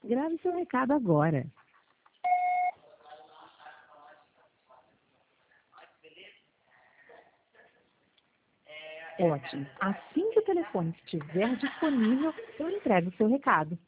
Grave seu recado agora. Ótimo. Assim que o telefone estiver disponível, eu entrego o seu recado.